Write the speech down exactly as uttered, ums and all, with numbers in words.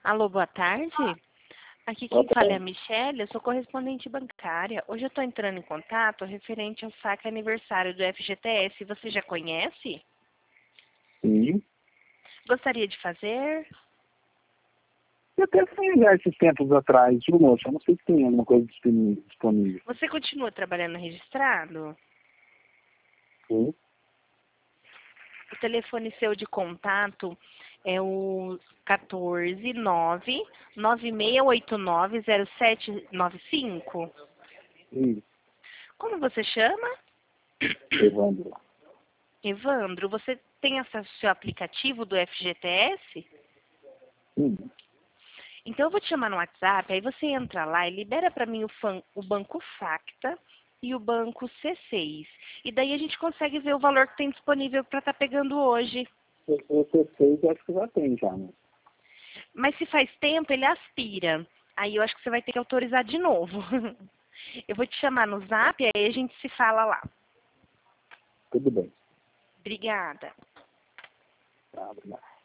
Alô, boa tarde. Aqui quem fala é a Michelle, eu sou correspondente bancária. Hoje eu estou entrando em contato referente ao saque aniversário do F G T S. Você já conhece? Sim. Gostaria de fazer? Eu até fui já esses tempos atrás, viu, moça? Eu não sei se tem alguma coisa disponível. Você continua trabalhando registrado? Sim. O telefone seu de contato é o quatorze, nove, nove seis oito nove, zero sete nove cinco? Sim. Como você chama? Evandro. Evandro, você tem acesso ao seu aplicativo do F G T S? Sim. Então eu vou te chamar no WhatsApp, aí você entra lá e libera para mim o, fan, o banco Facta e o banco C seis. E daí a gente consegue ver o valor que tem disponível para estar pegando hoje. O C seis eu acho que já tem já, né? Mas se faz tempo, ele aspira. Aí eu acho que você vai ter que autorizar de novo. Eu vou te chamar no Zap, aí a gente se fala lá. Tudo bem. Obrigada. Tá, obrigado.